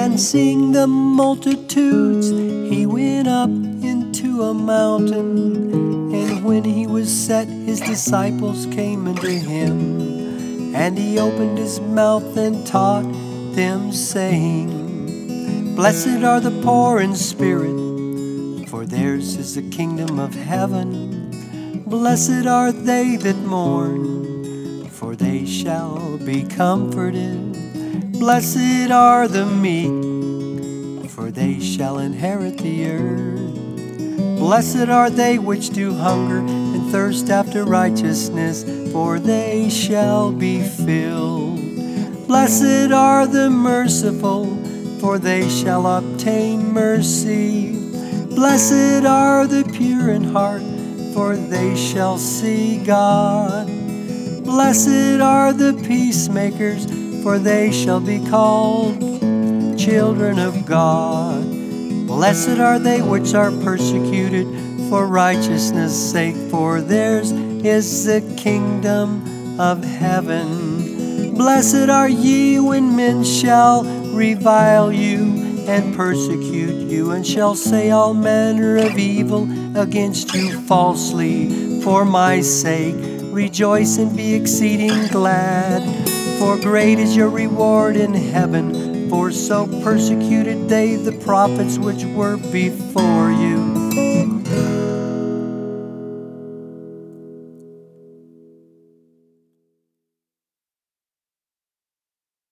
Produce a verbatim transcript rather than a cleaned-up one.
and seeing the multitudes, he went up into a mountain. And when he was set, his disciples came unto him. And he opened his mouth and taught them, saying, Blessed are the poor in spirit, for theirs is the kingdom of heaven. Blessed are they that mourn, for they shall be comforted. Blessed are the meek, for they shall inherit the earth. Blessed are they which do hunger and thirst after righteousness, for they shall be filled. Blessed are the merciful, for they shall obtain mercy. Blessed are the pure in heart, for they shall see God. Blessed are the peacemakers, for they shall be called children of God. Blessed are they which are persecuted for righteousness' sake, for theirs is the kingdom of heaven. Blessed are ye when men shall revile you and persecute you, and shall say all manner of evil against you falsely for my sake. Rejoice and be exceeding glad, for great is your reward in heaven. For so persecuted they the prophets which were before